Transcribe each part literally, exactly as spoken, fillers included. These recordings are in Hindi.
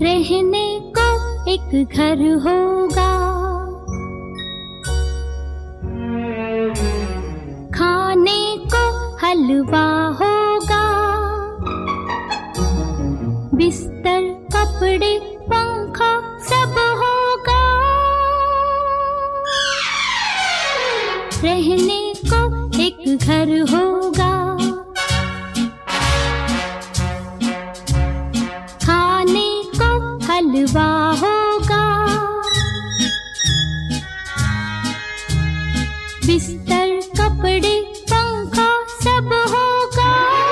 रहने को एक घर होगा, खाने को हलवा होगा, बिस्तर कपड़े पंखा सब होगा। रहने को एक घर होगा, खाने को हलवा होगा, बिस्तर कपड़े पंखा सब होगा।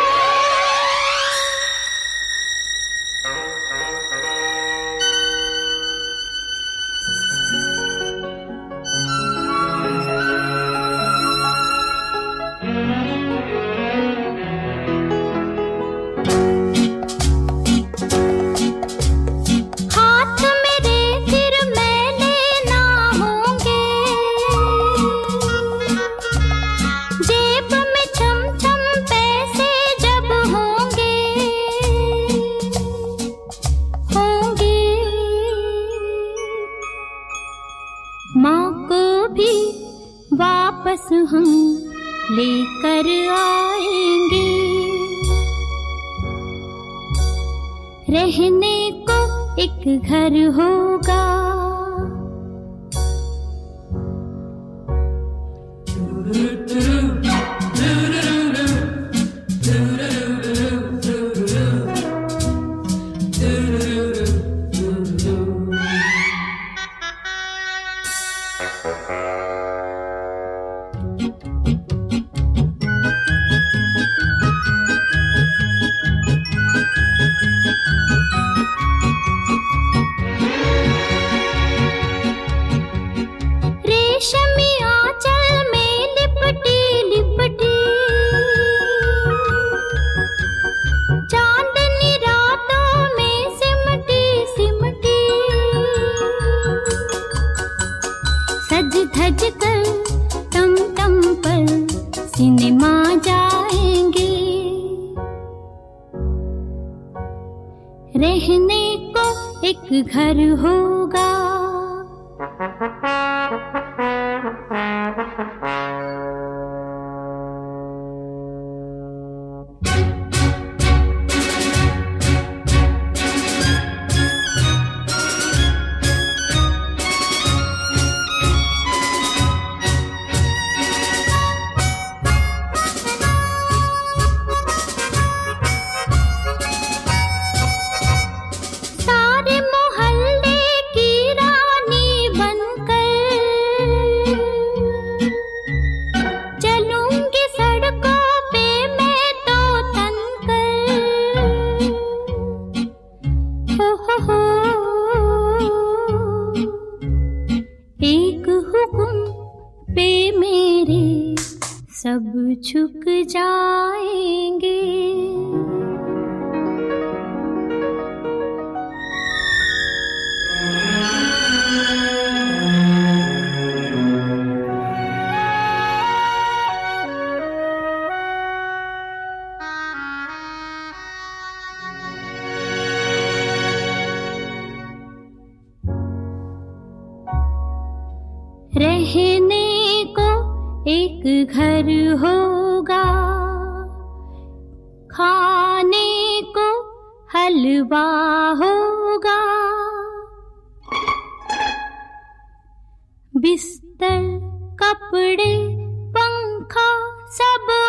हाथ मेरे फिर मैले ना होंगे, जेब में छम छम पैसे जब होंगे होंगे। माँ को भी वापस हम लेकर आएंगे, रहने को एक घर होगा। रेशमी आंचल में लिपटी लिपटी, चांदनी रातों में सिमटी सिमटी, सज धज कर टम टम पर सिनेमा जाएंगे, रहने को एक घर होगा। सारे मोहल्ले की रानी बनकर चलूंगी सड़कों पे मैं तो तनकर। हो हो हो एक हुक्म पे मेरे सब झुक जाएंगे। रहने को एक घर होगा, खाने को हलवा होगा, बिस्तर कपड़े पंखा सब